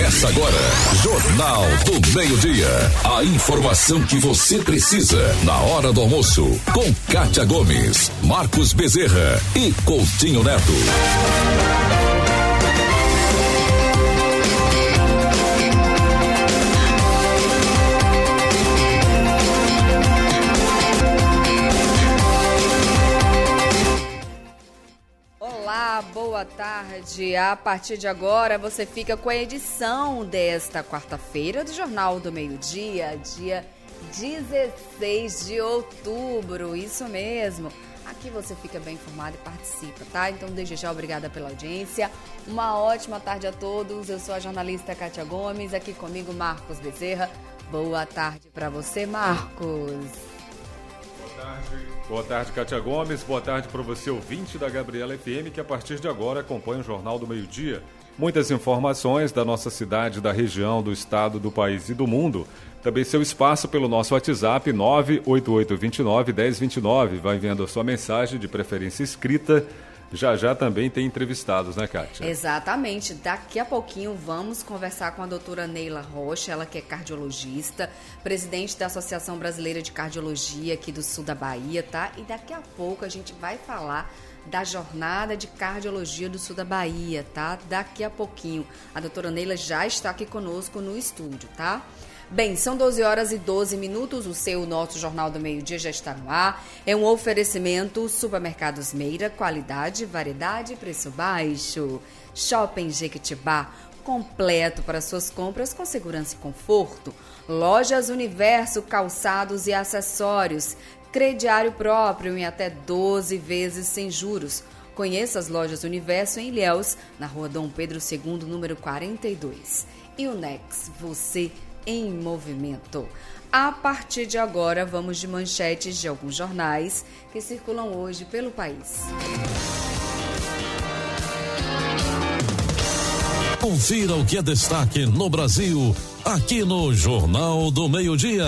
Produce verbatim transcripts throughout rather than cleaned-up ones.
Começa agora, Jornal do Meio-Dia. A informação que você precisa na hora do almoço. Com Kátia Gomes, Marcos Bezerra e Coutinho Neto. Boa tarde. A partir de agora você fica com a edição desta quarta-feira do Jornal do Meio-Dia, dia dezesseis de outubro, isso mesmo. Aqui você fica bem informado e participa, tá? Então, desde já, obrigada pela audiência. Uma ótima tarde a todos. Eu sou a jornalista Kátia Gomes, aqui comigo Marcos Bezerra. Boa tarde para você, Marcos. Boa tarde, Kátia Gomes. Boa tarde para você, ouvinte da Gabriela F M, que a partir de agora acompanha o Jornal do Meio-Dia. Muitas informações da nossa cidade, da região, do estado, do país e do mundo. Também seu espaço pelo nosso WhatsApp nove oito oito dois nove um zero dois nove. Vai vendo a sua mensagem, de preferência escrita. Já já também tem entrevistados, né, Kátia? Exatamente. Daqui a pouquinho vamos conversar com a doutora Neila Rocha, ela que é cardiologista, presidente da Associação Brasileira de Cardiologia aqui do sul da Bahia, tá? E daqui a pouco a gente vai falar da jornada de cardiologia do sul da Bahia, tá? Daqui a pouquinho. A doutora Neila já está aqui conosco no estúdio, tá? Bem, são doze horas e doze minutos, o seu, o nosso Jornal do Meio-Dia já está no ar. É um oferecimento Supermercados Meira, qualidade, variedade e preço baixo. Shopping Jequitibá, completo para suas compras com segurança e conforto. Lojas Universo, calçados e acessórios. Crediário próprio em até doze vezes sem juros. Conheça as Lojas Universo em Ilhéus, na rua Dom Pedro segundo, número quarenta e dois. E o Nex, você em movimento. A partir de agora, vamos de manchetes de alguns jornais que circulam hoje pelo país. Confira o que é destaque no Brasil, aqui no Jornal do Meio-Dia.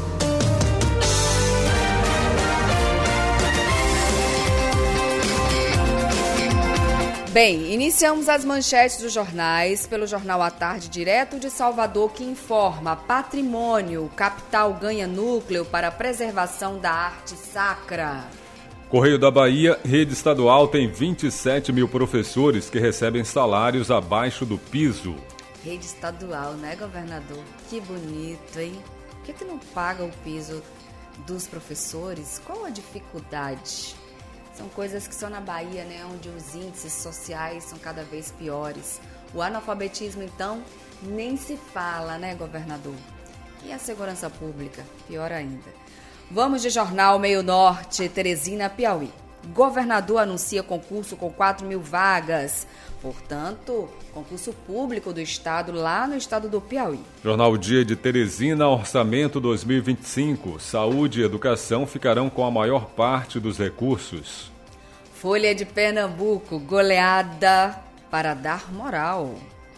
Bem, iniciamos as manchetes dos jornais pelo Jornal à Tarde, direto de Salvador, que informa: patrimônio, capital ganha núcleo para a preservação da arte sacra. Correio da Bahia, rede estadual tem vinte e sete mil professores que recebem salários abaixo do piso. Rede estadual, né, governador? Que bonito, hein? Por que que não paga o piso dos professores? Qual a dificuldade? São coisas que são na Bahia, né, onde os índices sociais são cada vez piores. O analfabetismo, então, nem se fala, né, governador? E a segurança pública? Pior ainda. Vamos de Jornal Meio Norte, Teresina, Piauí. Governador anuncia concurso com quatro mil vagas. Portanto, concurso público do estado, lá no estado do Piauí. Jornal Dia de Teresina, Orçamento dois mil e vinte e cinco. Saúde e educação ficarão com a maior parte dos recursos. Folha de Pernambuco, goleada para dar moral.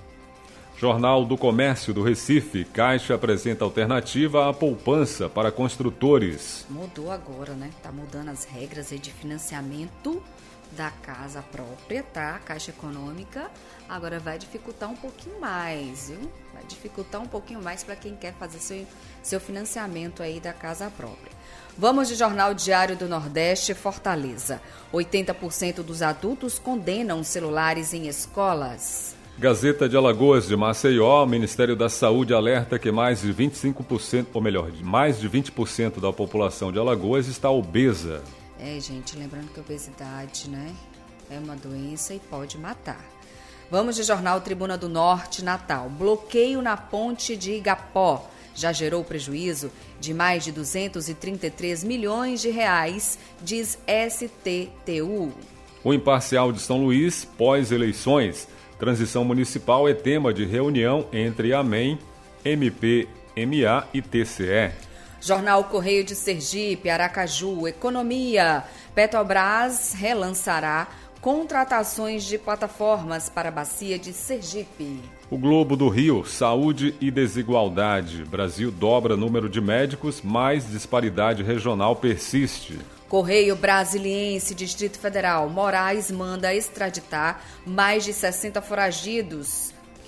Jornal do Comércio do Recife, Caixa apresenta alternativa à poupança para construtores. Mudou agora, né? Tá mudando as regras aí de financiamento da casa própria, tá? A Caixa Econômica agora vai dificultar um pouquinho mais, viu? Vai dificultar um pouquinho mais para quem quer fazer seu, seu financiamento aí da casa própria. Vamos de Jornal Diário do Nordeste, Fortaleza. oitenta por cento dos adultos condenam celulares em escolas. Gazeta de Alagoas de Maceió, o Ministério da Saúde alerta que mais de vinte e cinco por cento, ou melhor, mais de vinte por cento da população de Alagoas está obesa. É, gente, lembrando que a obesidade, né, é uma doença e pode matar. Vamos de Jornal Tribuna do Norte, Natal. Bloqueio na ponte de Igapó já gerou prejuízo de mais de duzentos e trinta e três milhões de reais, diz S T T U. O Imparcial de São Luís, pós-eleições. Transição municipal é tema de reunião entre a M E M, M P M A e T C E. Jornal Correio de Sergipe, Aracaju, Economia. Petrobras relançará contratações de plataformas para a bacia de Sergipe. O Globo do Rio, saúde e desigualdade. Brasil dobra número de médicos, mas disparidade regional persiste. Correio Brasiliense, Distrito Federal. Moraes manda extraditar mais de sessenta foragidos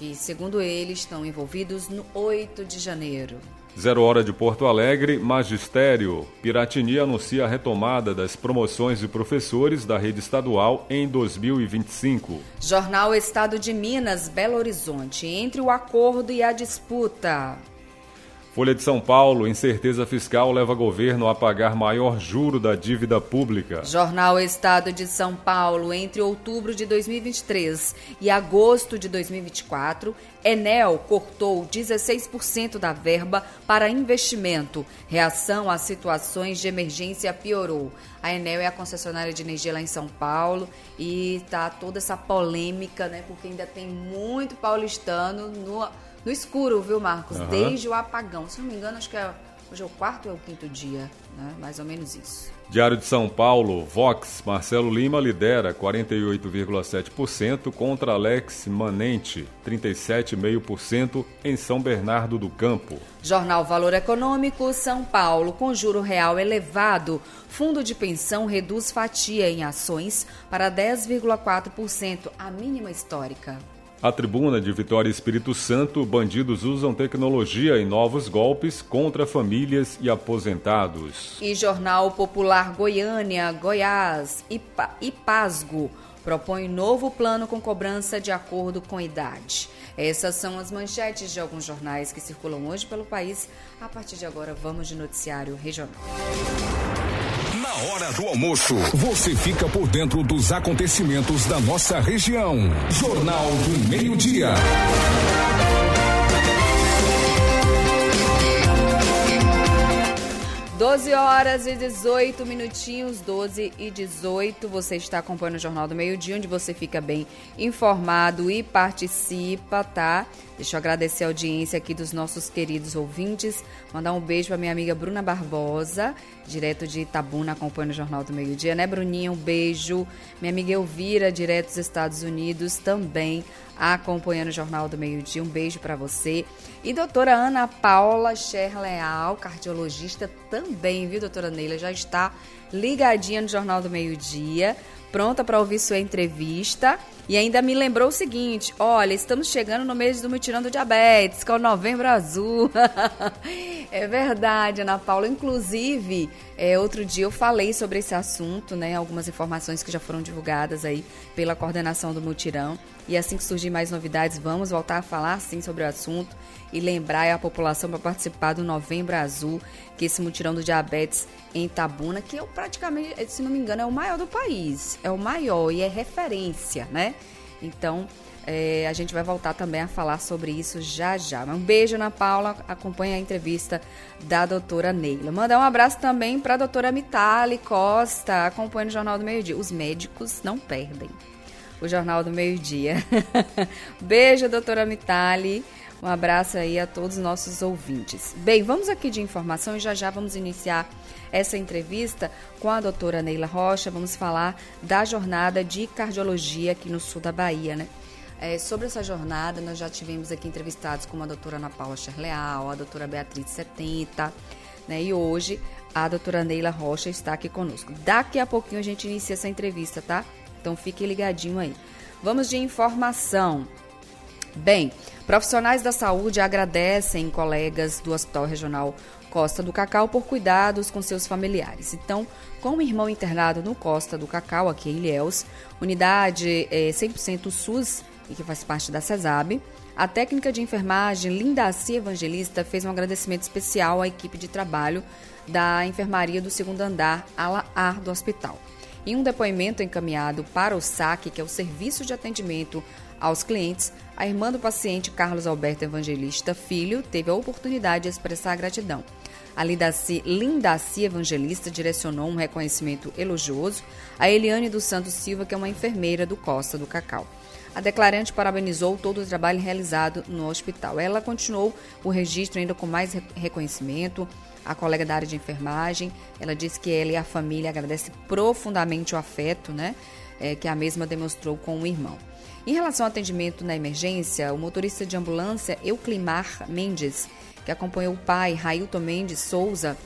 que, segundo ele, estão envolvidos no oito de janeiro. Zero Hora de Porto Alegre, Magistério. Piratini anuncia a retomada das promoções de professores da rede estadual em dois mil e vinte e cinco. Jornal Estado de Minas, Belo Horizonte. Entre o acordo e a disputa. Folha de São Paulo, incerteza fiscal leva governo a pagar maior juro da dívida pública. Jornal Estado de São Paulo, entre outubro de dois mil e vinte e três e agosto de dois mil e vinte e quatro, Enel cortou dezesseis por cento da verba para investimento. Reação às situações de emergência piorou. A Enel é a concessionária de energia lá em São Paulo e tá toda essa polêmica, né? Porque ainda tem muito paulistano no... No escuro, viu, Marcos? Uhum. Desde o apagão. Se não me engano, acho que é, hoje é o quarto ou é o quinto dia, né? Mais ou menos isso. Diário de São Paulo, Vox, Marcelo Lima lidera quarenta e oito vírgula sete por cento contra Alex Manente, trinta e sete vírgula cinco por cento em São Bernardo do Campo. Jornal Valor Econômico, São Paulo, com juro real elevado. Fundo de pensão reduz fatia em ações para dez vírgula quatro por cento, a mínima histórica. A Tribuna de Vitória Espírito Santo, bandidos usam tecnologia em novos golpes contra famílias e aposentados. E Jornal Popular Goiânia, Goiás, Ipa, Ipasgo, propõe novo plano com cobrança de acordo com idade. Essas são as manchetes de alguns jornais que circulam hoje pelo país. A partir de agora, vamos de noticiário regional. Na hora do almoço, você fica por dentro dos acontecimentos da nossa região. Jornal do Meio-Dia. doze horas e dezoito minutinhos, doze e dezoito. Você está acompanhando o Jornal do Meio-Dia, onde você fica bem informado e participa, tá? Deixa eu agradecer a audiência aqui dos nossos queridos ouvintes. Mandar um beijo para minha amiga Bruna Barbosa, direto de Itabuna, acompanhando o Jornal do Meio-Dia, né, Bruninha? Um beijo. Minha amiga Elvira, direto dos Estados Unidos, também acompanhando o Jornal do Meio-Dia. Um beijo para você. E doutora Ana Paula Scher Leal, cardiologista também, viu, doutora Neila? Já está ligadinha no Jornal do Meio-Dia, pronta para ouvir sua entrevista. E ainda me lembrou o seguinte: olha, estamos chegando no mês do mutirão do diabetes, que é o Novembro Azul. É verdade, Ana Paula. Inclusive, é, outro dia eu falei sobre esse assunto, né? Algumas informações que já foram divulgadas aí pela coordenação do mutirão. E assim que surgir mais novidades, vamos voltar a falar, sim, sobre o assunto e lembrar a população para participar do Novembro Azul, que é esse mutirão do diabetes em Itabuna, que é praticamente, se não me engano, é o maior do país. É o maior e é referência, né? Então, é, a gente vai voltar também a falar sobre isso já já. Um beijo, Ana Paula. Acompanha a entrevista da doutora Neila. Mandar um abraço também para a doutora Mitali Costa, acompanha o Jornal do Meio-Dia. Os médicos não perdem o Jornal do Meio-Dia. Beijo, doutora Mitali. Um abraço aí a todos os nossos ouvintes. Bem, vamos aqui de informação e já já vamos iniciar essa entrevista com a doutora Neila Rocha. Vamos falar da jornada de cardiologia aqui no sul da Bahia, né? É, sobre essa jornada, nós já tivemos aqui entrevistados com a doutora Ana Paula Scher Leal, a doutora Beatriz setenta, né? E hoje a doutora Neila Rocha está aqui conosco. Daqui a pouquinho a gente inicia essa entrevista, tá? Então fique ligadinho aí. Vamos de informação. Bem, profissionais da saúde agradecem colegas do Hospital Regional Costa do Cacau por cuidados com seus familiares. Então, com o irmão internado no Costa do Cacau, aqui em Ilhéus, unidade é, cem por cento SUS, e que faz parte da CESAB, a técnica de enfermagem Lindaci Evangelista fez um agradecimento especial à equipe de trabalho da enfermaria do segundo andar, ala A do hospital. Em um depoimento encaminhado para o S A C, que é o Serviço de Atendimento aos Clientes, a irmã do paciente Carlos Alberto Evangelista Filho teve a oportunidade de expressar gratidão. A Lindaci, Lindaci Evangelista direcionou um reconhecimento elogioso a Eliane dos Santos Silva, que é uma enfermeira do Costa do Cacau. A declarante parabenizou todo o trabalho realizado no hospital. Ela continuou o registro ainda com mais reconhecimento. A colega da área de enfermagem, ela disse que ela e a família agradecem profundamente o afeto, né, é, que a mesma demonstrou com o irmão. Em relação ao atendimento na emergência, o motorista de ambulância Euclimar Mendes, que acompanhou o pai, Railton Mendes Souza,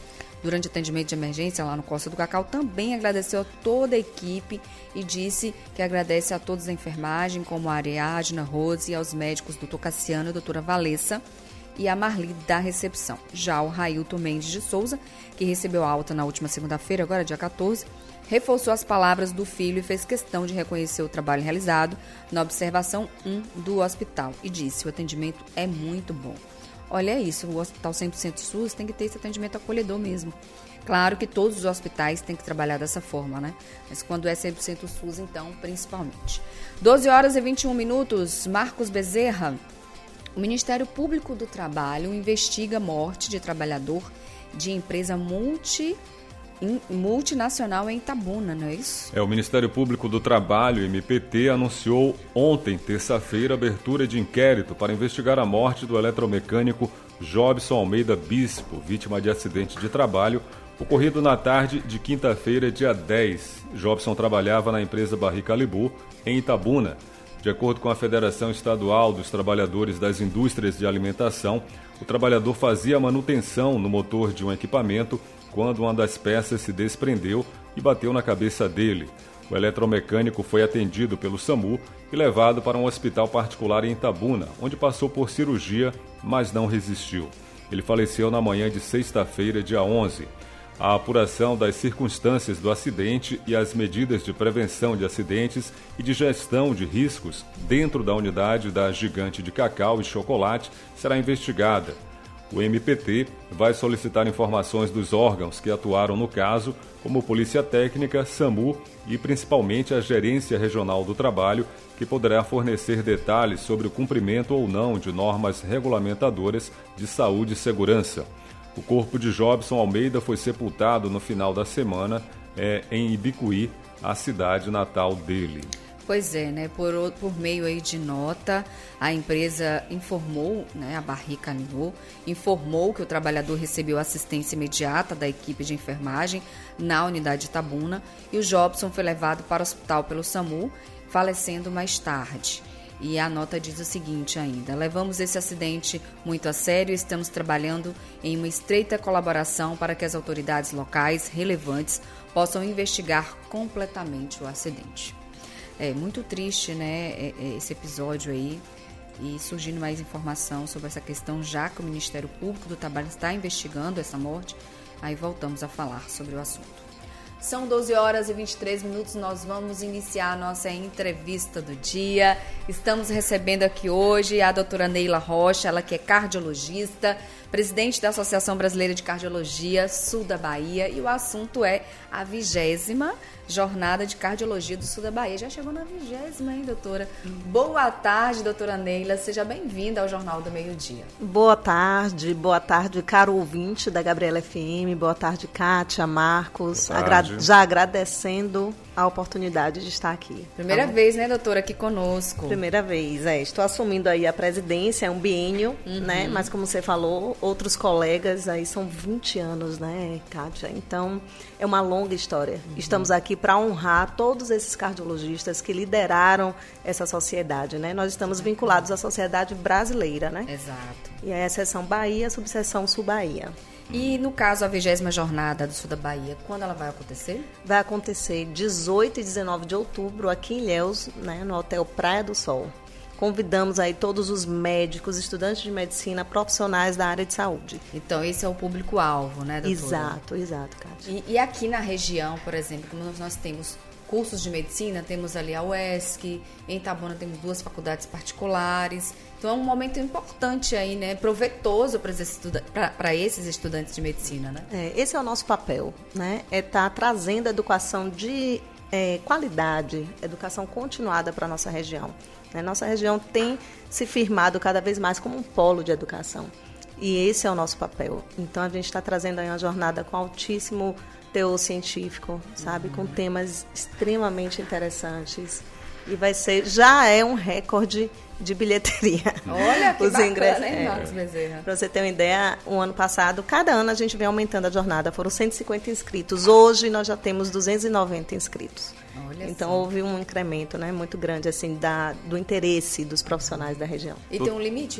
durante atendimento de emergência lá no Costa do Cacau, também agradeceu a toda a equipe e disse que agradece a todos da enfermagem, como a Ariadna, Rose, e aos médicos doutor Cassiano e doutora Valessa e a Marli da recepção. Já o Railton Mendes de Souza, que recebeu alta na última segunda-feira, agora dia quatorze, reforçou as palavras do filho e fez questão de reconhecer o trabalho realizado na observação um do hospital e disse: o atendimento é muito bom. Olha, é isso, o Hospital cem por cento SUS tem que ter esse atendimento acolhedor mesmo. Claro que todos os hospitais têm que trabalhar dessa forma, né? Mas quando é cem por cento SUS, então, principalmente. doze horas e vinte e um minutos, Marcos Bezerra. O Ministério Público do Trabalho investiga a morte de trabalhador de empresa multi, in, multinacional em Itabuna, não é isso? É, o Ministério Público do Trabalho, M P T, anunciou ontem, terça-feira, a abertura de inquérito para investigar a morte do eletromecânico Jobson Almeida Bispo, vítima de acidente de trabalho, ocorrido na tarde de quinta-feira, dia dez. Jobson trabalhava na empresa Barricalibu, em Itabuna. De acordo com a Federação Estadual dos Trabalhadores das Indústrias de Alimentação, o trabalhador fazia manutenção no motor de um equipamento quando uma das peças se desprendeu e bateu na cabeça dele. O eletromecânico foi atendido pelo SAMU e levado para um hospital particular em Itabuna, onde passou por cirurgia, mas não resistiu. Ele faleceu na manhã de sexta-feira, dia onze. A apuração das circunstâncias do acidente e as medidas de prevenção de acidentes e de gestão de riscos dentro da unidade da Gigante de Cacau e Chocolate será investigada. O M P T vai solicitar informações dos órgãos que atuaram no caso, como Polícia Técnica, SAMU e principalmente a Gerência Regional do Trabalho, que poderá fornecer detalhes sobre o cumprimento ou não de normas regulamentadoras de saúde e segurança. O corpo de Jobson Almeida foi sepultado no final da semana é, em Ibicuí, a cidade natal dele. Pois é, né? Por, por meio aí de nota, a empresa informou, né, a Barricalibu, informou que o trabalhador recebeu assistência imediata da equipe de enfermagem na unidade de Itabuna e o Jobson foi levado para o hospital pelo SAMU, falecendo mais tarde. E a nota diz o seguinte ainda: levamos esse acidente muito a sério e estamos trabalhando em uma estreita colaboração para que as autoridades locais relevantes possam investigar completamente o acidente. É muito triste, né, esse episódio aí, e surgindo mais informação sobre essa questão, já que o Ministério Público do Trabalho está investigando essa morte, aí voltamos a falar sobre o assunto. São doze horas e vinte e três minutos, nós vamos iniciar a nossa entrevista do dia. Estamos recebendo aqui hoje a doutora Neila Rocha, ela que é cardiologista, presidente da Associação Brasileira de Cardiologia Sul da Bahia, e o assunto é a vigésima Jornada de Cardiologia do Sul da Bahia. Já chegou na vigésima, hein, doutora? Boa tarde, doutora Neila, seja bem-vinda ao Jornal do Meio-Dia. Boa tarde, boa tarde, caro ouvinte da Gabriela F M, boa tarde, Kátia, Marcos, Agra- já agradecendo a oportunidade de estar aqui. Primeira tá vez, né, doutora, aqui conosco. Primeira vez, é. Estou assumindo aí a presidência, é um biênio, uhum. né? Mas como você falou, outros colegas aí são vinte anos, né, Kátia? Então, é uma longa história. Uhum. Estamos aqui para honrar todos esses cardiologistas que lideraram essa sociedade, né? Nós estamos vinculados à sociedade brasileira, né? Exato. E é a seção Bahia, a subseção Sul Bahia. E no caso, a vigésima jornada do Sul da Bahia, quando ela vai acontecer? Vai acontecer dezoito e dezenove de outubro aqui em Ilhéus, né, no Hotel Praia do Sol. Convidamos aí todos os médicos, estudantes de medicina, profissionais da área de saúde. Então, esse é o público-alvo, né, doutora? Exato, exato, Kátia. E, e aqui na região, por exemplo, como nós temos cursos de medicina, temos ali a U E S C, em Itabuna temos duas faculdades particulares. Então, é um momento importante aí, né, proveitoso para esses, estuda- esses estudantes de medicina, né? É, esse é o nosso papel, né? É estar tá trazendo educação de é, qualidade, educação continuada para a nossa região. Né? Nossa região tem se firmado cada vez mais como um polo de educação. E esse é o nosso papel. Então, a gente está trazendo aí uma jornada com altíssimo teor científico, sabe? Uhum. Com temas extremamente interessantes. E vai ser, já é um recorde de bilheteria. Olha, que Os bacana, ingressos, hein, é, Marcos Bezerra? Para você ter uma ideia, o ano passado, cada ano a gente vem aumentando a jornada. Foram cento e cinquenta inscritos. Hoje nós já temos duzentos e noventa inscritos. Olha então só. Houve um incremento, né, muito grande assim, da, do interesse dos profissionais da região. E tem um limite?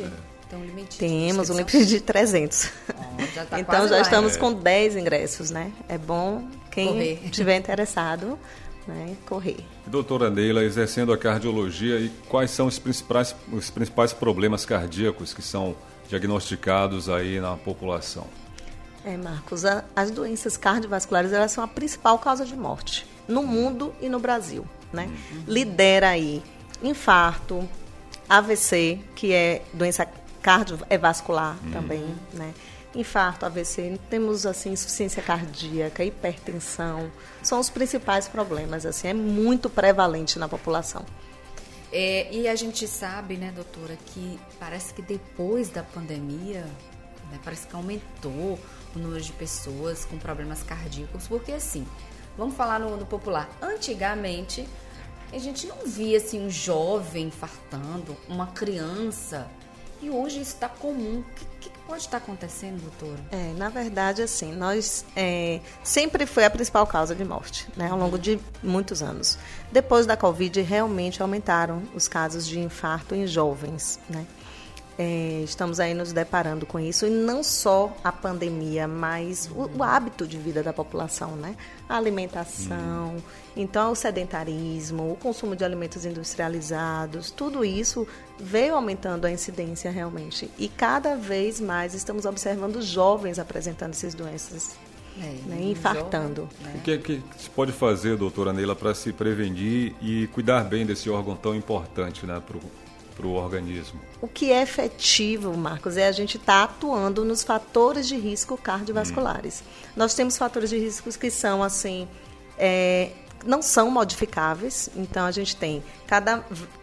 Tem um limite? Temos um limite de trezentos. Oh, já tá então quase já lá, estamos hein? com dez ingressos, né? É bom quem Correr. estiver interessado, né, correr. Doutora Neila, exercendo a cardiologia, e quais são os principais, os principais problemas cardíacos que são diagnosticados aí na população? É, Marcos, a, as doenças cardiovasculares, elas são a principal causa de morte no mundo e no Brasil, né? Uhum. Lidera aí infarto, A V C, que é doença cardiovascular uhum. também, né? Infarto, A V C, temos assim insuficiência cardíaca, hipertensão, são os principais problemas, assim, é muito prevalente na população. É, e a gente sabe, né, doutora, que parece que depois da pandemia, né, parece que aumentou o número de pessoas com problemas cardíacos, porque assim, vamos falar no, no popular, antigamente a gente não via assim um jovem infartando, uma criança, e hoje isso está comum. O que, que pode estar acontecendo, doutora? É, na verdade, assim, nós é, sempre foi a principal causa de morte, né, ao longo de muitos anos. Depois da Covid, realmente aumentaram os casos de infarto em jovens, né? É, estamos aí nos deparando com isso, e não só a pandemia, mas o, o hábito de vida da população, né? A alimentação, hum. então o sedentarismo, o consumo de alimentos industrializados, tudo isso veio aumentando a incidência realmente. E cada vez mais estamos observando jovens apresentando essas doenças, é, né? Infartando. Jovem, né? O que, é que se pode fazer, doutora Neila, para se prevenir e cuidar bem desse órgão tão importante, né, para o para o organismo? O que é efetivo, Marcos, é a gente estar tá atuando nos fatores de risco cardiovasculares. Hum. Nós temos fatores de risco que são, assim, é, não são modificáveis. Então, a gente tem cada,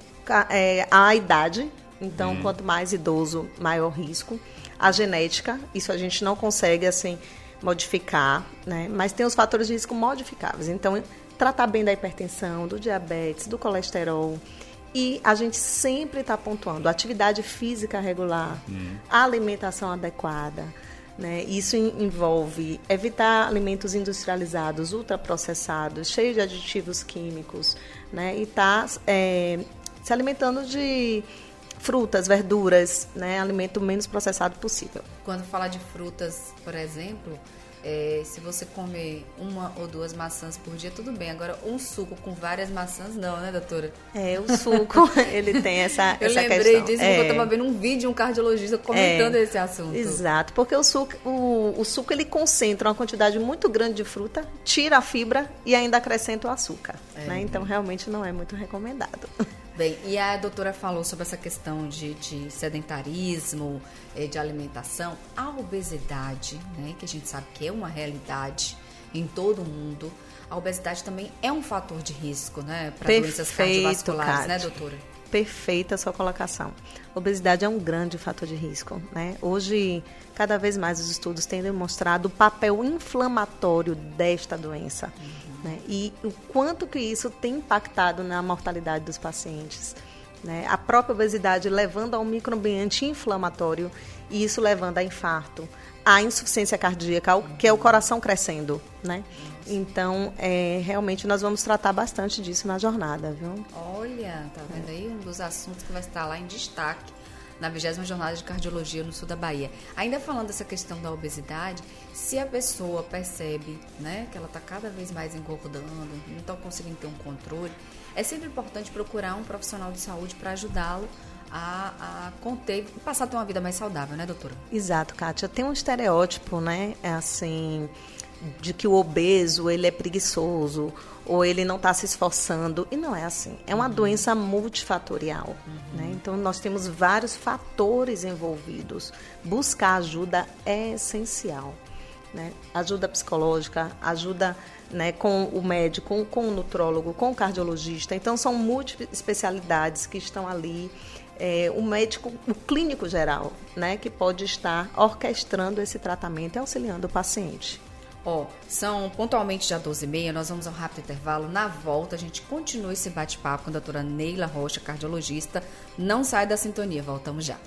é, a idade. Então, hum. quanto mais idoso, maior risco. A genética, isso a gente não consegue, assim, modificar, né? Mas tem os fatores de risco modificáveis. Então, tratar bem da hipertensão, do diabetes, do colesterol. E a gente sempre está pontuando atividade física regular, hum. alimentação adequada, né? Isso envolve evitar alimentos industrializados, ultraprocessados, cheios de aditivos químicos, né? E estar tá, é, se alimentando de frutas, verduras, né? Alimento menos processado possível. Quando fala de frutas, por exemplo, é, se você comer uma ou duas maçãs por dia, tudo bem. Agora, um suco com várias maçãs, não, né, doutora? É, o suco, ele tem essa, eu essa lembrei questão. disso é. porque eu estava vendo um vídeo de um cardiologista comentando é. esse assunto. Exato, porque o suco, o, o suco, ele concentra uma quantidade muito grande de fruta, tira a fibra e ainda acrescenta o açúcar. É. Né? Então, realmente não é muito recomendado. Bem, e a doutora falou sobre essa questão de, de sedentarismo, de alimentação, a obesidade, né, que a gente sabe que é uma realidade em todo o mundo. A obesidade também é um fator de risco, né, para doenças cardiovasculares, Kátia, né, doutora? Perfeita a sua colocação. Obesidade é um grande fator de risco, né? Hoje, cada vez mais os estudos têm demonstrado o papel inflamatório desta doença. Uhum. Né? E o quanto que isso tem impactado na mortalidade dos pacientes. Né? A própria obesidade levando a um microambiente inflamatório e isso levando a infarto, a insuficiência cardíaca, que é o coração crescendo. Né? Então, é, realmente, nós vamos tratar bastante disso na jornada, viu? Olha, tá vendo aí um dos assuntos que vai estar lá em destaque na vigésima Jornada de Cardiologia no sul da Bahia. Ainda falando dessa questão da obesidade, se a pessoa percebe, né, que ela está cada vez mais engordando, não está conseguindo ter um controle, é sempre importante procurar um profissional de saúde para ajudá-lo a, a conter e passar a ter uma vida mais saudável, né, doutora? Exato, Kátia. Tem um estereótipo, né, assim, de que o obeso, ele é preguiçoso, ou ele não está se esforçando, e não é assim. É uma uhum. doença multifatorial, uhum. né? Então, nós temos vários fatores envolvidos. Buscar ajuda é essencial, né? Ajuda psicológica, ajuda, né, com o médico, com o nutrólogo, com o cardiologista. Então, são múltiplas especialidades que estão ali. É, o médico, o clínico geral, né, que pode estar orquestrando esse tratamento e auxiliando o paciente. Ó, são pontualmente já doze e meia, nós vamos a um rápido intervalo. Na volta, a gente continua esse bate-papo com a doutora Neila Rocha, cardiologista. Não sai da sintonia, voltamos já.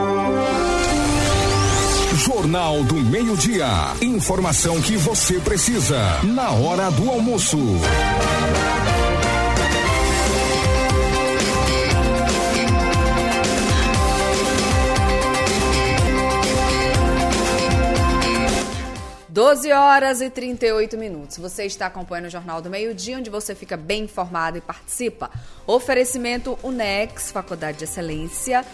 Jornal do Meio-Dia. Informação que você precisa na hora do almoço. doze horas e trinta e oito minutos. Você está acompanhando o Jornal do Meio-Dia, onde você fica bem informado e participa. Oferecimento Unex, Faculdade de Excelência,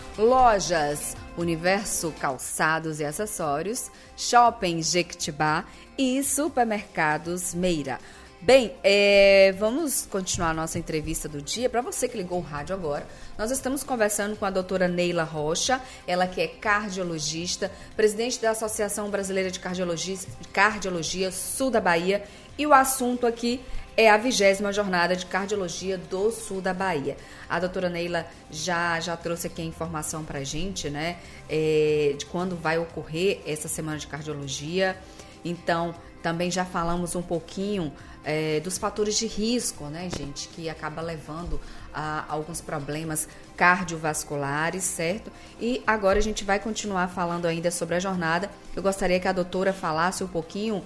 Lojas Universo Calçados e Acessórios, Shopping Jequitibá e Supermercados Meira. Bem, é, vamos continuar a nossa entrevista do dia. Para você que ligou o rádio agora, nós estamos conversando com a doutora Neila Rocha, ela que é cardiologista, presidente da Associação Brasileira de Cardiologia, Cardiologia Sul da Bahia, e o assunto aqui é a vigésima jornada de cardiologia do Sul da Bahia. A doutora Neila já, já trouxe aqui a informação para a gente, né, é, de quando vai ocorrer essa semana de cardiologia. Então, também já falamos um pouquinho é, dos fatores de risco, né, gente, que acaba levando a alguns problemas cardiovasculares, certo? E agora a gente vai continuar falando ainda sobre a jornada. Eu gostaria que a doutora falasse um pouquinho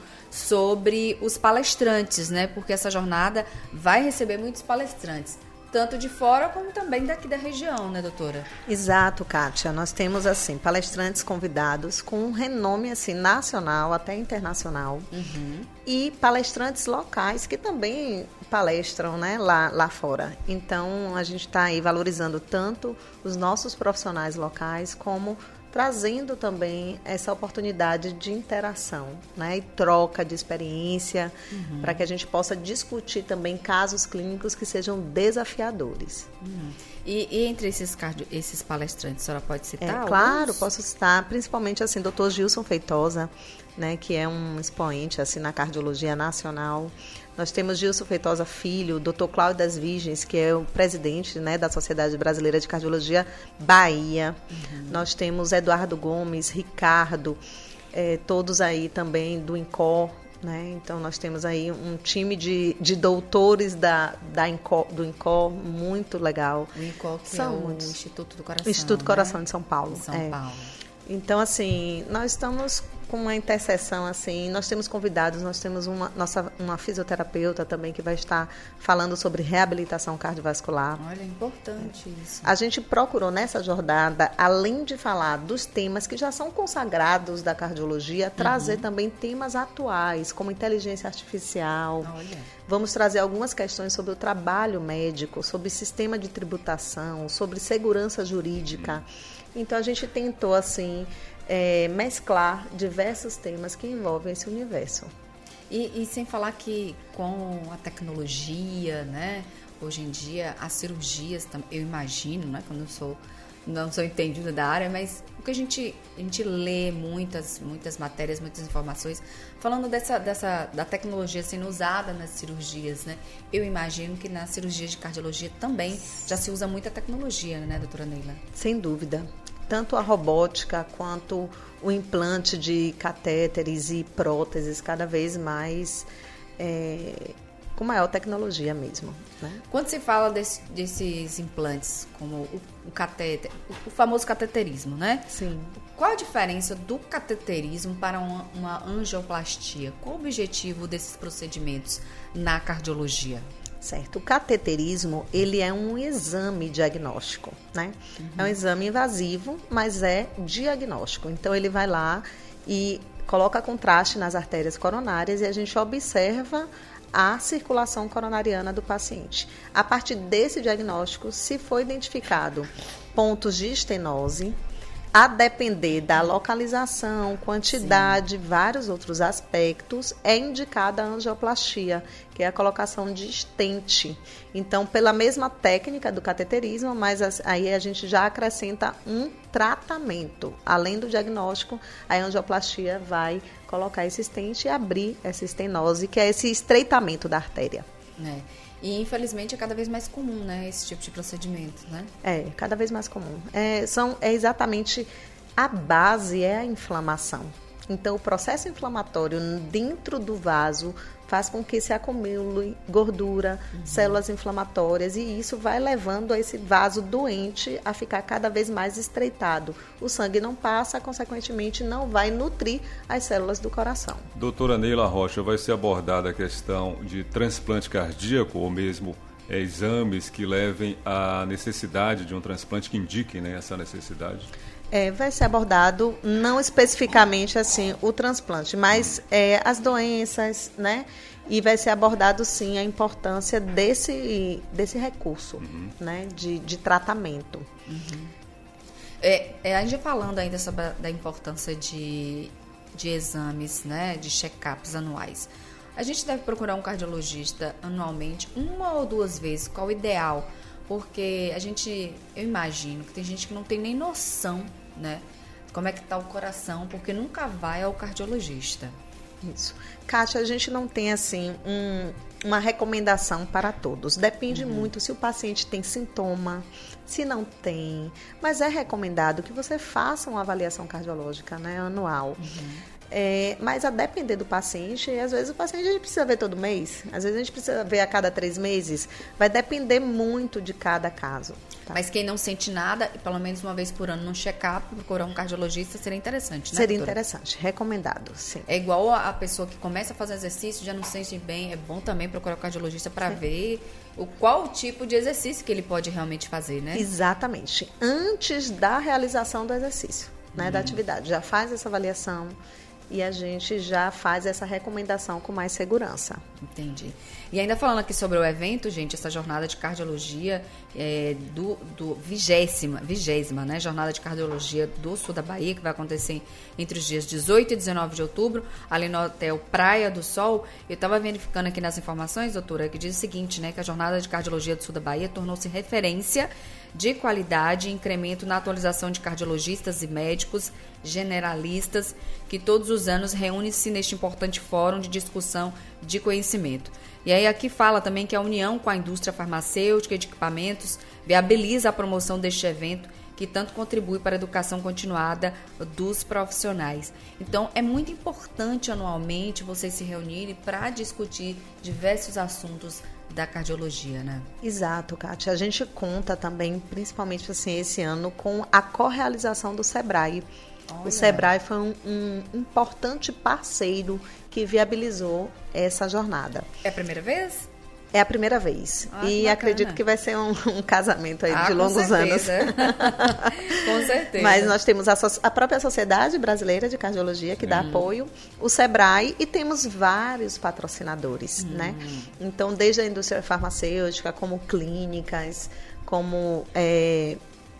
sobre os palestrantes, né, porque essa jornada vai receber muitos palestrantes, tanto de fora como também daqui da região, né, doutora? Exato, Kátia. Nós temos, assim, palestrantes convidados com um renome, assim, nacional até internacional. Uhum. E palestrantes locais que também palestram, né, lá, lá fora. Então, a gente está aí valorizando tanto os nossos profissionais locais como trazendo também essa oportunidade de interação, né, e troca de experiência, uhum, para que a gente possa discutir também casos clínicos que sejam desafiadores. Uhum. E, e entre esses, cardio, esses palestrantes, a senhora pode citar? É, alguns? Claro, posso citar, principalmente assim, doutor Gilson Feitosa, né, que é um expoente assim, na cardiologia nacional. Nós temos Gilson Feitosa Filho, doutor Cláudio das Virgens, que é o presidente, né, da Sociedade Brasileira de Cardiologia Bahia. Uhum. Nós temos Eduardo Gomes, Ricardo, é, todos aí também do INCOR, né? Então, nós temos aí um time de, de doutores da, da INCOR, do INCOR muito legal. O INCOR, que São é o muitos. Instituto do Coração, Instituto né? Coração de São Paulo. De São é. Paulo. Então, assim, nós estamos com uma interseção, assim, nós temos convidados, nós temos uma, nossa, uma fisioterapeuta também que vai estar falando sobre reabilitação cardiovascular. Olha, é importante isso. A gente procurou nessa jornada, além de falar dos temas que já são consagrados da cardiologia, trazer uhum. também temas atuais, como inteligência artificial. Olha. Vamos trazer algumas questões sobre o trabalho médico, sobre sistema de tributação, sobre segurança jurídica. Então, a gente tentou, assim, é, mesclar diversos temas que envolvem esse universo. E, e sem falar que com a tecnologia, né, hoje em dia, as cirurgias, eu imagino, né, quando eu sou, não sou entendida da área, mas o que a gente, a gente lê muitas, muitas matérias, muitas informações, falando dessa, dessa, da tecnologia sendo usada nas cirurgias, né, eu imagino que na cirurgia de cardiologia também já se usa muita tecnologia, né, doutora Neila? Sem dúvida. Tanto a robótica quanto o implante de catéteres e próteses cada vez mais é, com maior tecnologia mesmo, né? Quando se fala desse, desses implantes, como o, o catéter, o, o famoso cateterismo, né? Sim. Qual a diferença do cateterismo para uma, uma angioplastia? Qual o objetivo desses procedimentos na cardiologia? Certo. O cateterismo, ele é um exame diagnóstico, né? Uhum. É um exame invasivo, mas é diagnóstico. Então, ele vai lá e coloca contraste nas artérias coronárias e a gente observa a circulação coronariana do paciente. A partir desse diagnóstico, se for identificado pontos de estenose, a depender da localização, quantidade, Sim. vários outros aspectos, é indicada a angioplastia, que é a colocação de estente. Então, pela mesma técnica do cateterismo, mas aí a gente já acrescenta um tratamento. Além do diagnóstico, a angioplastia vai colocar esse estente e abrir essa estenose, que é esse estreitamento da artéria. É. E, infelizmente, é cada vez mais comum, né, esse tipo de procedimento, né? É, cada vez mais comum. É, são, é exatamente, a base é a inflamação. Então, o processo inflamatório dentro do vaso faz com que se acumule gordura, uhum. células inflamatórias, e isso vai levando esse vaso doente a ficar cada vez mais estreitado. O sangue não passa, consequentemente, não vai nutrir as células do coração. Doutora Neila Rocha, vai ser abordada a questão de transplante cardíaco ou mesmo é, exames que levem à necessidade de um transplante, que indiquem, né, essa necessidade? É, vai ser abordado, não especificamente assim, o transplante, mas é, as doenças, né? E vai ser abordado, sim, a importância desse, desse recurso, uhum. né? De, de tratamento. Uhum. É, é, a gente falando ainda sobre a da importância de, de exames, né? De check-ups anuais. A gente deve procurar um cardiologista anualmente, uma ou duas vezes, qual o ideal? Porque a gente, eu imagino que tem gente que não tem nem noção, né? Como é que está o coração, porque nunca vai ao cardiologista. Isso. Kátia, a gente não tem, assim, um, uma recomendação para todos. Depende uhum. muito se o paciente tem sintoma, se não tem. Mas é recomendado que você faça uma avaliação cardiológica, né, anual. Uhum. É, mas a depender do paciente, às vezes o paciente a gente precisa ver todo mês, às vezes a gente precisa ver a cada três meses, vai depender muito de cada caso. Tá? Mas quem não sente nada, pelo menos uma vez por ano num check-up, procurar um cardiologista seria interessante, né? Seria doutora? Interessante, recomendado, sim. É igual a pessoa que começa a fazer exercício, já não se sente bem, é bom também procurar o cardiologista para ver o, qual tipo de exercício que ele pode realmente fazer, né? Exatamente, antes da realização do exercício, né, hum. da atividade, já faz essa avaliação. E a gente já faz essa recomendação com mais segurança. Entendi. E ainda falando aqui sobre o evento, gente, essa jornada de cardiologia é, do, do vigésima, vigésima, né? Jornada de cardiologia do sul da Bahia, que vai acontecer entre os dias dezoito e dezenove de outubro, ali no Hotel Praia do Sol. Eu estava verificando aqui nas informações, doutora, que diz o seguinte, né? Que a jornada de cardiologia do sul da Bahia tornou-se referência de qualidade e incremento na atualização de cardiologistas e médicos generalistas que todos os anos reúne-se neste importante fórum de discussão de conhecimento. E aí aqui fala também que a união com a indústria farmacêutica e de equipamentos viabiliza a promoção deste evento que tanto contribui para a educação continuada dos profissionais. Então, é muito importante anualmente vocês se reunirem para discutir diversos assuntos da cardiologia, né? Exato, Kátia. A gente conta também, principalmente assim, esse ano, com a correalização do SEBRAE. Olha. O SEBRAE foi um, um importante parceiro que viabilizou essa jornada. É a primeira vez? É a primeira vez. Ah, e acredito que vai ser um, um casamento aí ah, de longos com anos. Com certeza. Mas nós temos a, a própria Sociedade Brasileira de Cardiologia, que hum. dá apoio, o SEBRAE, e temos vários patrocinadores, hum. né? Então, desde a indústria farmacêutica, como clínicas, como... É,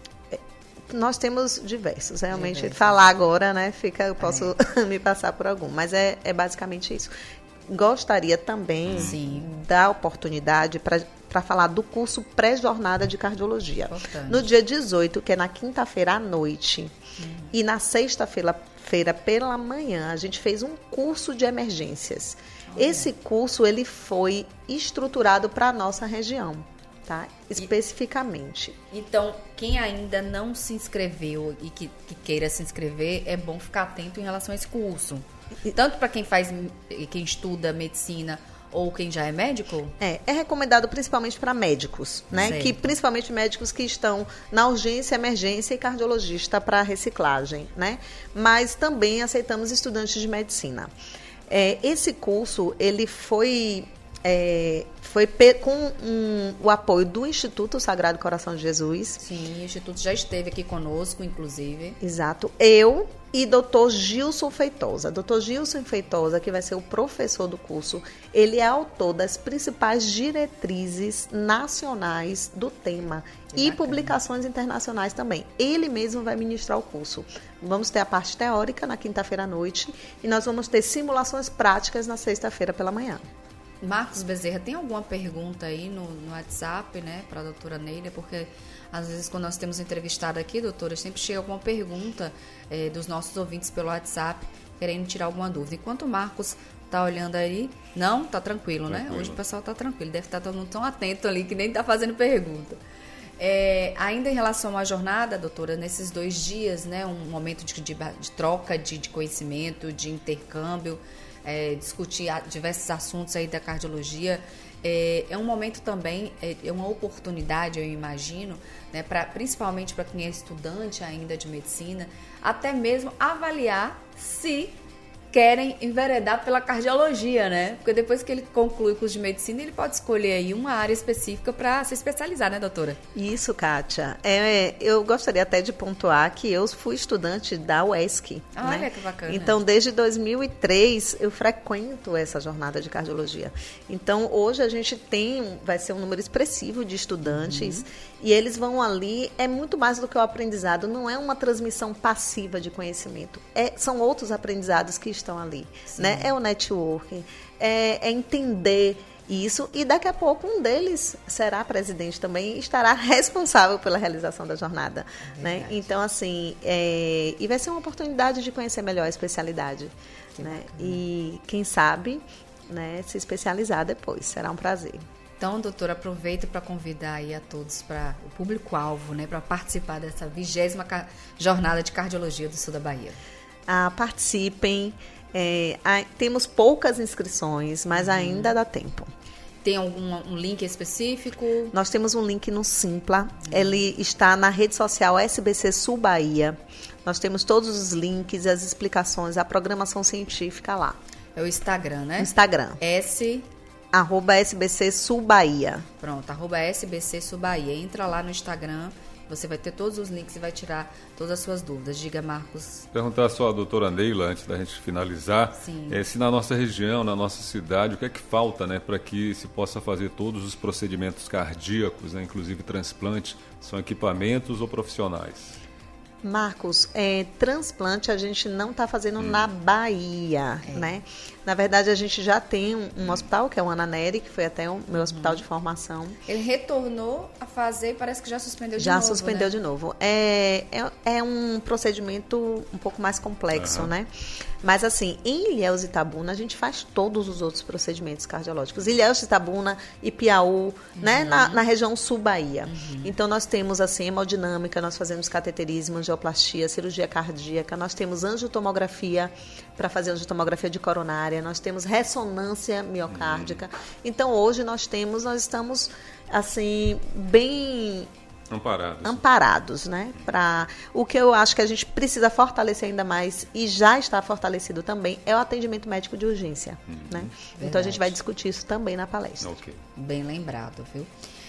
nós temos diversos, realmente. Diversos. Falar agora, né? Fica, eu posso é. me passar por algum. Mas é, é basicamente isso. Gostaria também Sim. da oportunidade para falar do curso pré-jornada de cardiologia. Importante. No dia dezoito, que é na quinta-feira à noite, uhum. e na sexta-feira feira pela manhã, a gente fez um curso de emergências. Olha. Esse curso ele foi estruturado para a nossa região, tá? Especificamente. Então, quem ainda não se inscreveu e que, que queira se inscrever, é bom ficar atento em relação a esse curso. Tanto para quem faz, quem estuda medicina ou quem já é médico? É, é recomendado principalmente para médicos, né? Certo. Que principalmente médicos que estão na urgência, emergência e cardiologista para reciclagem, né? Mas também aceitamos estudantes de medicina. É, esse curso, ele foi... É, foi com um, o apoio do Instituto Sagrado Coração de Jesus. Sim, o Instituto já esteve aqui conosco, inclusive. Exato. Eu e doutor Gilson Feitosa. doutor Gilson Feitosa, que vai ser o professor do curso, ele é autor das principais diretrizes nacionais do tema que e bacana. Publicações internacionais também. Ele mesmo vai ministrar o curso. Vamos ter a parte teórica na quinta-feira à noite e nós vamos ter simulações práticas na sexta-feira pela manhã. Marcos Bezerra, tem alguma pergunta aí no, no WhatsApp, né, para a doutora Neila? Porque, às vezes, quando nós temos entrevistado aqui, doutora, sempre chega alguma pergunta é, dos nossos ouvintes pelo WhatsApp, querendo tirar alguma dúvida. Enquanto o Marcos tá olhando aí, não, tá tranquilo, tranquilo, né? Hoje o pessoal tá tranquilo, deve estar todo mundo tão atento ali que nem tá fazendo pergunta. É, ainda em relação à jornada, doutora, nesses dois dias, né, um momento de, de, de troca de, de conhecimento, de intercâmbio, É, discutir diversos assuntos aí da cardiologia, é, é um momento também, é, é uma oportunidade, eu imagino, né, pra, principalmente para quem é estudante ainda de medicina, até mesmo avaliar se querem enveredar pela cardiologia, né? Porque depois que ele conclui o curso de medicina, ele pode escolher aí uma área específica para se especializar, né, doutora? Isso, Kátia. É, eu gostaria até de pontuar que eu fui estudante da U E S C. Ah, né? Olha que bacana. Então, desde dois mil e três, eu frequento essa jornada de cardiologia. Então, hoje a gente tem, vai ser um número expressivo de estudantes, uhum. e eles vão ali, é muito mais do que o aprendizado, não é uma transmissão passiva de conhecimento, é, são outros aprendizados que estão ali, né? É o networking, é, é entender isso, e daqui a pouco um deles será presidente também e estará responsável pela realização da jornada, é né? Então, assim, é, e vai ser uma oportunidade de conhecer melhor a especialidade, né? E quem sabe, né, se especializar depois, será um prazer. Então, doutora, aproveito para convidar aí a todos, para o público-alvo, né, para participar dessa vigésima jornada de cardiologia do sul da Bahia. Ah, participem. É, ah, temos poucas inscrições, mas uhum. ainda dá tempo. Tem algum um link específico? Nós temos um link no Simpla. Uhum. Ele está na rede social S B C Sul Bahia. Nós temos todos os links, as explicações, a programação científica lá. É o Instagram, né? Instagram. S... Arroba S B C Sul Bahia. Pronto, arroba S B C Sul Bahia. Entra lá no Instagram, você vai ter todos os links e vai tirar todas as suas dúvidas. Diga, Marcos. Perguntar só à doutora Neila, antes da gente finalizar, é, se na nossa região, na nossa cidade, o que é que falta, né, para que se possa fazer todos os procedimentos cardíacos, né, inclusive transplante, são equipamentos ou profissionais? Marcos, é, transplante a gente não está fazendo hum. na Bahia, é. né? Na verdade, a gente já tem um, um hospital, que é o Ananeri, que foi até o meu hospital hum. de formação. Ele retornou a fazer e parece que já suspendeu de já novo, Já suspendeu né? de novo. É, é, é um procedimento um pouco mais complexo, uhum. né? Mas, assim, em Ilhéus e Itabuna, a gente faz todos os outros procedimentos cardiológicos. Ilhéus e Itabuna, Ipiaú, uhum. né? Na, na região sul-Bahia. Uhum. Então, nós temos, assim, hemodinâmica, nós fazemos cateterismo, angioplastia, cirurgia cardíaca, nós temos angiotomografia para fazer angiotomografia de coronária, nós temos ressonância miocárdica. Uhum. Então, hoje, nós temos, nós estamos, assim, bem... Amparados. Amparados, né? Pra, o que eu acho que a gente precisa fortalecer ainda mais, e já está fortalecido também, é o atendimento médico de urgência. Uhum. Né? Então, a gente vai discutir isso também na palestra. Okay. Bem lembrado, viu?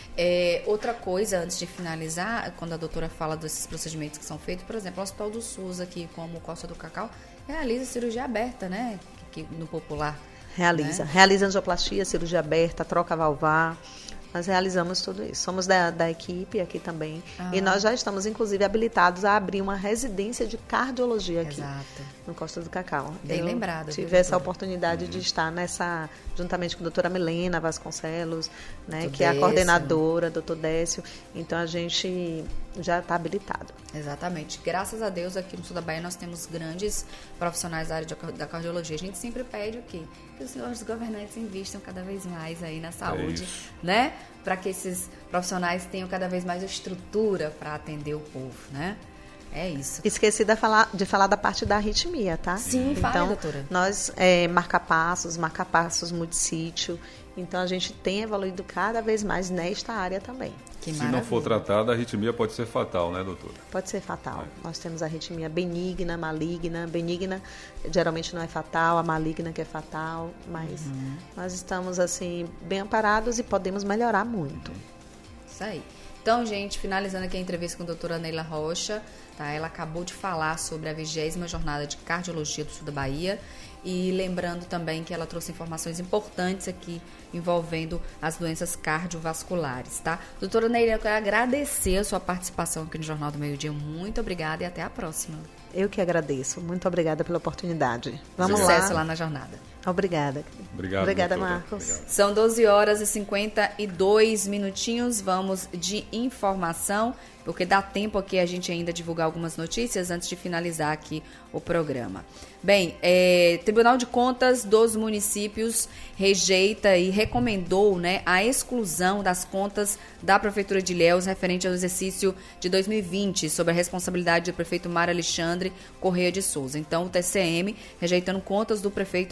É, outra coisa, antes de finalizar, quando a doutora fala desses procedimentos que são feitos, por exemplo, o Hospital do SUS aqui, como o Costa do Cacau, realiza cirurgia aberta, né? Que, no popular. Realiza. Né? Realiza angioplastia, cirurgia aberta, troca valvar. Nós realizamos tudo isso. Somos da, da equipe aqui também. Ah. E nós já estamos, inclusive, habilitados a abrir uma residência de cardiologia aqui. Exato. No Costa do Cacau. Bem Eu lembrado. Tive viu, essa oportunidade uhum. de estar nessa, juntamente com a doutora Milena Vasconcelos, né, que Décio. é a coordenadora, doutor Décio. Então, a gente já está habilitado. Exatamente. Graças a Deus, aqui no sul da Bahia, nós temos grandes profissionais da área de, da cardiologia. A gente sempre pede o quê? Que os senhores governantes investam cada vez mais aí na saúde, é né? Para que esses profissionais tenham cada vez mais estrutura para atender o povo, né? É isso. Esqueci de falar, de falar da parte da arritmia, tá? Sim, então, fala, doutora. Nós, é, marca-passos, marca-passos multissítio. Então, a gente tem evoluído cada vez mais nesta área também. Que Se maravilha. não for tratada, a arritmia pode ser fatal, né, doutora? Pode ser fatal. É. Nós temos a arritmia benigna, maligna. Benigna geralmente não é fatal, a maligna que é fatal. Mas uhum. nós estamos, assim, bem amparados e podemos melhorar muito. Isso aí. Então, gente, finalizando aqui a entrevista com a doutora Neila Rocha, tá? Ela acabou de falar sobre a vigésima jornada de cardiologia do sul da Bahia. E lembrando também que ela trouxe informações importantes aqui envolvendo as doenças cardiovasculares, tá? Doutora Neila, eu quero agradecer a sua participação aqui no Jornal do Meio Dia. Muito obrigada e até a próxima. Eu que agradeço. Muito obrigada pela oportunidade. Vamos Sucesso lá. Sucesso lá na jornada. Obrigada. Obrigado, Obrigada, doutora. Marcos. Obrigado. São doze horas e cinquenta e dois minutinhos. Vamos de informação, porque dá tempo aqui a gente ainda divulgar algumas notícias antes de finalizar aqui o programa. Bem, é, Tribunal de Contas dos Municípios rejeita e recomendou, né, a exclusão das contas da Prefeitura de Ilhéus referente ao exercício de dois mil e vinte, sob a responsabilidade do prefeito Mário Alexandre Correia de Souza. Então, o T C M rejeitando contas do prefeito Mário Alexandre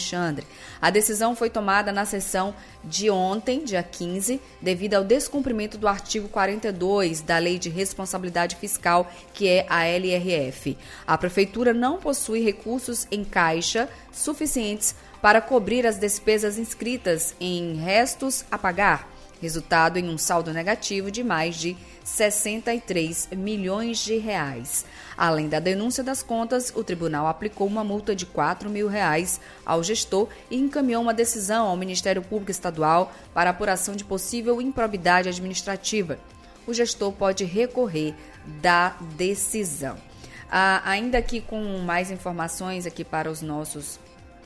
Alexandre. A decisão foi tomada na sessão de ontem, dia quinze, devido ao descumprimento do artigo quarenta e dois da Lei de Responsabilidade Fiscal, que é a L R F. A Prefeitura não possui recursos em caixa suficientes para cobrir as despesas inscritas em restos a pagar, resultado em um saldo negativo de mais de sessenta e três milhões de reais. Além da denúncia das contas, o tribunal aplicou uma multa de quatro mil reais ao gestor e encaminhou uma decisão ao Ministério Público Estadual para apuração de possível improbidade administrativa. O gestor pode recorrer da decisão. Ah, ainda aqui com mais informações aqui para os nossos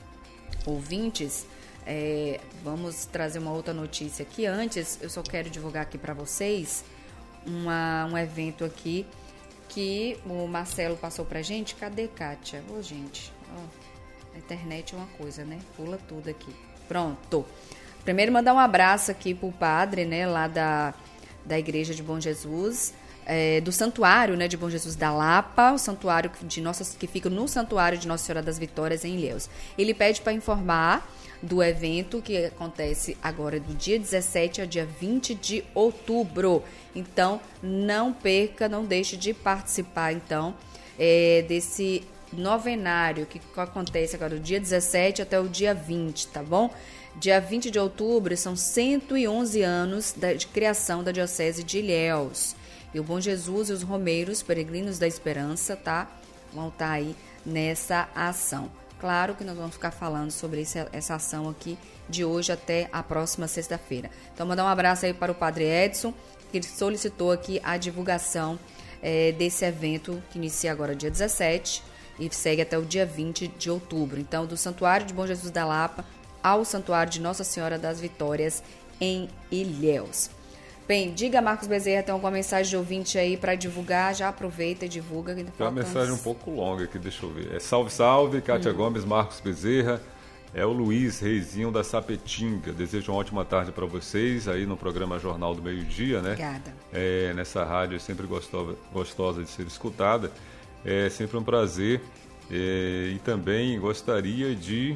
ouvintes, é, vamos trazer uma outra notícia aqui. Antes, eu só quero divulgar aqui para vocês uma, um evento aqui que o Marcelo passou pra gente. Cadê, Kátia? Ô, gente, ó, a internet é uma coisa, né? Pula tudo aqui. Pronto. Primeiro, mandar um abraço aqui pro padre, né, lá da, da Igreja de Bom Jesus, é, do Santuário, né, de Bom Jesus da Lapa, o santuário de nossas, que fica no Santuário de Nossa Senhora das Vitórias, em Ilhéus. Ele pede para informar do evento que acontece agora do dia dezessete ao dia vinte de outubro. Então, não perca, não deixe de participar, então, é, desse novenário que acontece agora do dia dezessete até o dia vinte, tá bom? Dia vinte de outubro são cento e onze anos de criação da Diocese de Ilhéus. E o Bom Jesus e os Romeiros, Peregrinos da Esperança, tá? Vão estar aí nessa ação. Claro que nós vamos ficar falando sobre esse, essa ação aqui de hoje até a próxima sexta-feira. Então, mandar um abraço aí para o Padre Edson, que solicitou aqui a divulgação é, desse evento que inicia agora dia dezessete e segue até o dia vinte de outubro. Então, do Santuário de Bom Jesus da Lapa ao Santuário de Nossa Senhora das Vitórias em Ilhéus. Bem, diga, Marcos Bezerra, tem alguma mensagem de ouvinte aí para divulgar? Já aproveita e divulga. Tem uma mensagem um pouco longa aqui, deixa eu ver. É salve, salve, Kátia hum. Gomes, Marcos Bezerra. É o Luiz Reizinho da Sapetinga. Desejo uma ótima tarde para vocês aí no programa Jornal do Meio-Dia, né? Obrigada. É, nessa rádio sempre gostosa, gostosa de ser escutada. É sempre um prazer. É, e também gostaria de...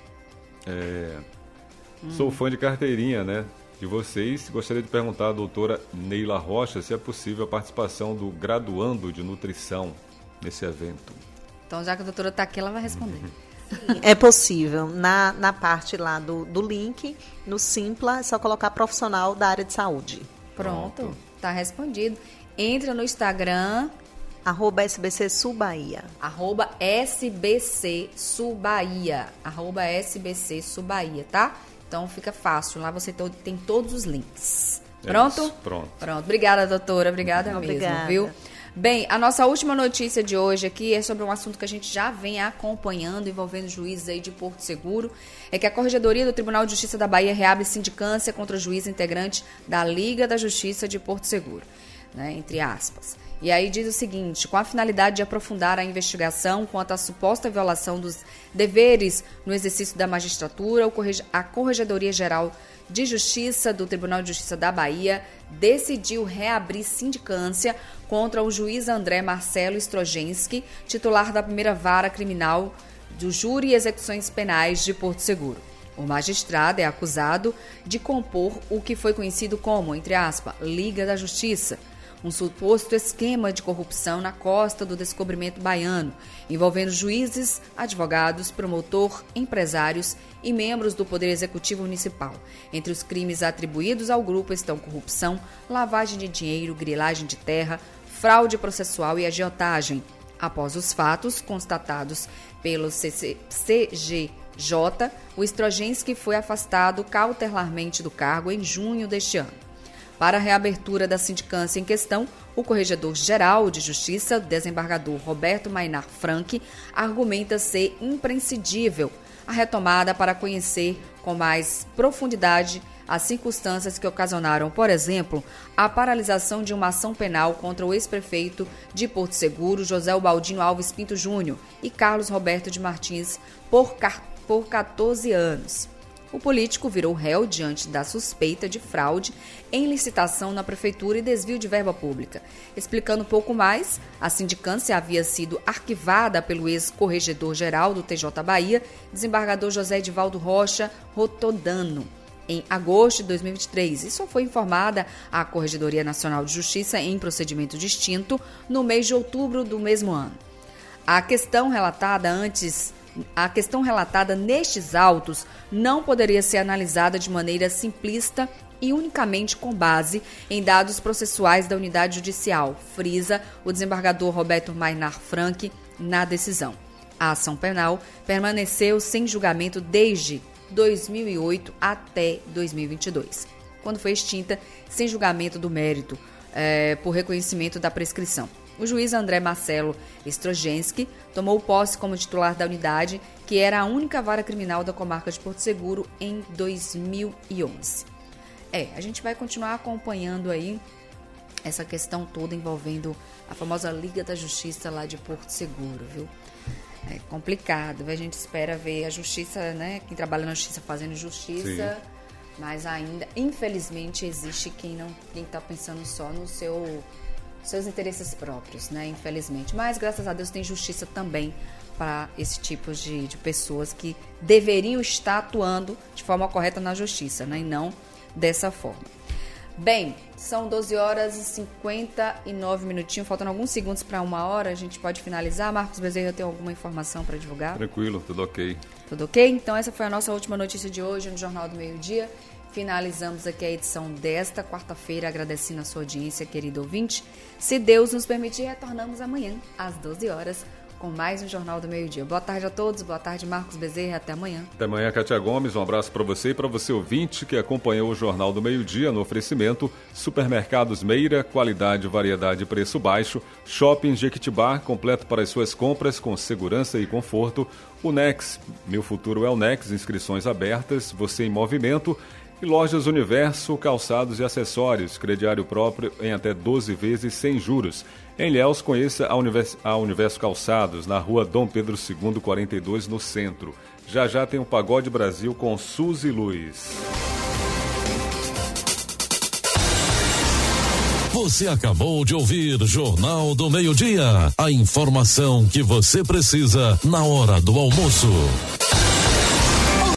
É, hum. Sou fã de carteirinha, né? De vocês, gostaria de perguntar à doutora Neila Rocha se é possível a participação do graduando de nutrição nesse evento. Então, já que a doutora está aqui, ela vai responder. Sim, é possível. Na, na parte lá do, do link, no Simpla, é só colocar profissional da área de saúde. Pronto, está respondido. Entra no Instagram... Arroba S B C Sul Bahia. Arroba S B C Sul Bahia. Arroba S B C Sul Bahia, tá? Então fica fácil, lá você tem todos os links. Pronto? É isso, pronto. Pronto. Obrigada, doutora. Obrigada mesmo, Obrigada. viu? Bem, a nossa última notícia de hoje aqui é sobre um assunto que a gente já vem acompanhando, envolvendo juízes aí de Porto Seguro. É que a Corregedoria do Tribunal de Justiça da Bahia reabre sindicância contra o juiz integrante da Liga da Justiça de Porto Seguro, né, entre aspas. E aí diz o seguinte: com a finalidade de aprofundar a investigação quanto à suposta violação dos deveres no exercício da magistratura, a Corregedoria Geral de Justiça do Tribunal de Justiça da Bahia decidiu reabrir sindicância contra o juiz André Marcelo Strojenski, titular da primeira vara criminal do Júri e Execuções Penais de Porto Seguro. O magistrado é acusado de compor o que foi conhecido como, entre aspas, Liga da Justiça, um suposto esquema de corrupção na costa do descobrimento baiano, envolvendo juízes, advogados, promotor, empresários e membros do Poder Executivo Municipal. Entre os crimes atribuídos ao grupo estão corrupção, lavagem de dinheiro, grilagem de terra, fraude processual e agiotagem. Após os fatos constatados pelo C G J, o Strojenski foi afastado cautelarmente do cargo em junho deste ano. Para a reabertura da sindicância em questão, o Corregedor-Geral de Justiça, desembargador Roberto Mainar Franck, argumenta ser imprescindível a retomada para conhecer com mais profundidade as circunstâncias que ocasionaram, por exemplo, a paralisação de uma ação penal contra o ex-prefeito de Porto Seguro, José Ubaldino Alves Pinto Júnior, e Carlos Roberto de Martins, por, por catorze anos. O político virou réu diante da suspeita de fraude em licitação na prefeitura e desvio de verba pública. Explicando um pouco mais, a sindicância havia sido arquivada pelo ex-corregedor-geral do T J Bahia, desembargador José Edivaldo Rocha Rotodano, em agosto de dois mil e vinte e três. Isso foi informada à Corregedoria Nacional de Justiça em procedimento distinto no mês de outubro do mesmo ano. A questão relatada antes, a questão relatada nestes autos não poderia ser analisada de maneira simplista e unicamente com base em dados processuais da unidade judicial, frisa o desembargador Roberto Mainar Franck na decisão. A ação penal permaneceu sem julgamento desde dois mil e oito até dois mil e vinte e dois, quando foi extinta sem julgamento do mérito é, por reconhecimento da prescrição. O juiz André Marcelo Strojenski tomou posse como titular da unidade, que era a única vara criminal da comarca de Porto Seguro em dois mil e onze. É, a gente vai continuar acompanhando aí essa questão toda envolvendo a famosa Liga da Justiça lá de Porto Seguro, viu? É complicado, a gente espera ver a justiça, né? Quem trabalha na justiça fazendo justiça, sim, mas ainda, infelizmente, existe quem não, quem está pensando só no seu seus interesses próprios, né? Infelizmente. Mas, graças a Deus, tem justiça também para esse tipo de, de pessoas que deveriam estar atuando de forma correta na justiça, né? E não dessa forma. Bem, são doze horas e cinquenta e nove minutinhos, faltando alguns segundos para uma hora, a gente pode finalizar. Marcos Bezerra, tem alguma informação para divulgar? Tranquilo, tudo ok. Tudo ok? Então essa foi a nossa última notícia de hoje no Jornal do Meio-Dia. Finalizamos aqui a edição desta quarta-feira, agradecendo a sua audiência, querido ouvinte. Se Deus nos permitir, retornamos amanhã, às doze horas, com mais um Jornal do Meio-Dia. Boa tarde a todos, boa tarde, Marcos Bezerra, até amanhã. Até amanhã, Cátia Gomes, um abraço para você e para você ouvinte que acompanhou o Jornal do Meio-Dia no oferecimento Supermercados Meira, qualidade, variedade e preço baixo, Shopping Jequitibá, completo para as suas compras com segurança e conforto, o Nex, meu futuro é o Nex, inscrições abertas, você em movimento, e Lojas Universo, calçados e acessórios, crediário próprio em até doze vezes sem juros. Em Ilhéus, conheça a Universo, a Universo Calçados, na rua Dom Pedro segundo, quarenta e dois, no centro. Já já tem o Pagode Brasil com Suzy Luiz. Você acabou de ouvir Jornal do Meio-Dia. A informação que você precisa na hora do almoço.